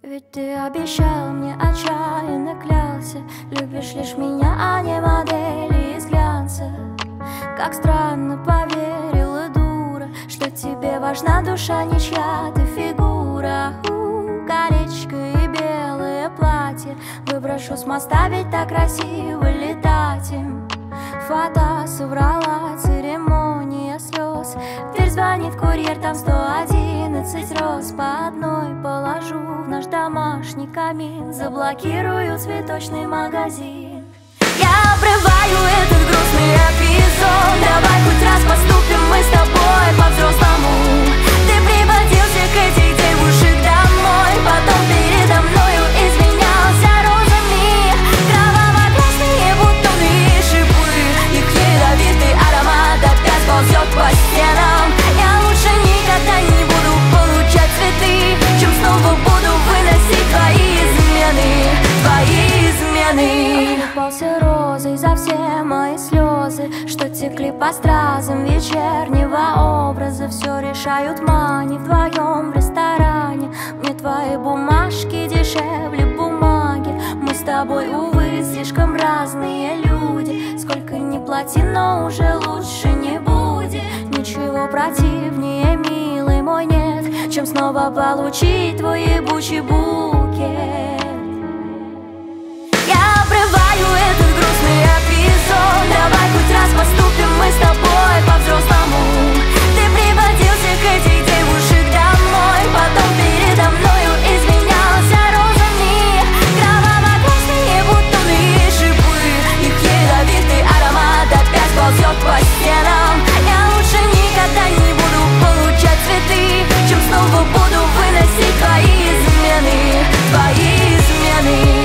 Ведь ты обещал мне, отчаянно клялся, любишь лишь меня, а не модели из глянца. Как странно поверила, дура, что тебе важна душа, не чья-то фигура. Колечко и белое платье выброшу с моста, ведь так красиво летать им. Фата соврала, церемония слез. В дверь звонит курьер, там 111 роз. По одной положу в наш домашний камин, заблокирую цветочный магазин. Я обрываю этот грустный эпизод. Давай хоть раз поступим мы с тобой по-взрослому. Ты приводил всех этих девушек домой, потом передо мною извинялся розами. Кроваво-красные бутоны и шипы, их ядовитый аромат опять ползет по стенам. Я лучше никогда не буду получать цветы, чем снова буду выносить твои измены, твои измены. Улыбался розой за все мои слезы, что текли по стразам вечернего образа. Все решают мани вдвоем в ресторане. Мне твои бумажки дешевле бумаги. Мы с тобой, увы, слишком разные люди. Сколько ни плати, но уже лучше не будет. Ничего противнее, милый мой, нет, чем снова получить твой ебучий букет. Я обрываю этот грустный эпизод. Давай хоть раз поступим мы с тобой по-взрослому. Ты приводил всех этих девушек домой, потом передо мною извинялся розами. Кроваво-красные бутоны и шипы, их ядовитый аромат опять ползет по стенам. Я лучше никогда не буду получать цветы, чем снова буду выносить твои измены, твои измены.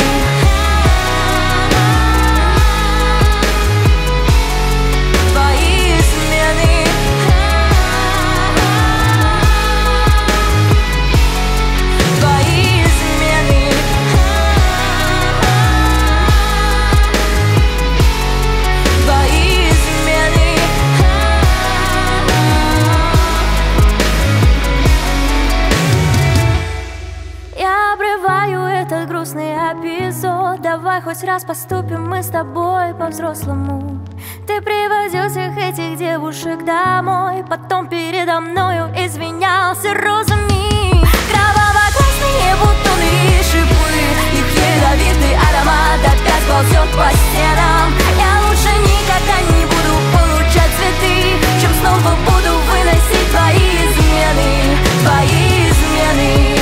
Давай хоть раз поступим мы с тобой по-взрослому. Ты приводил всех этих девушек домой, потом передо мною извинялся розами. Кроваво-красные бутоны и шипы, их ядовитый аромат опять ползет по стенам. Я лучше никогда не буду получать цветы, чем снова буду выносить твои измены, твои измены.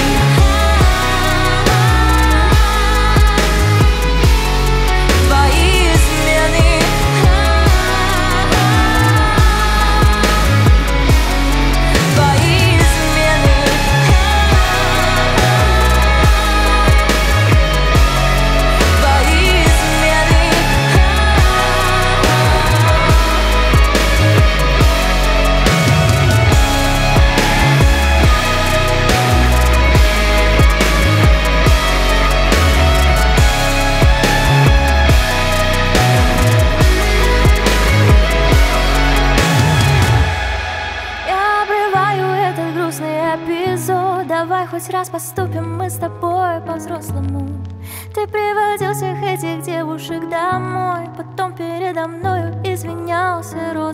Хоть раз поступим мы с тобой по-взрослому. Ты приводил всех этих девушек домой, потом передо мною извинялся.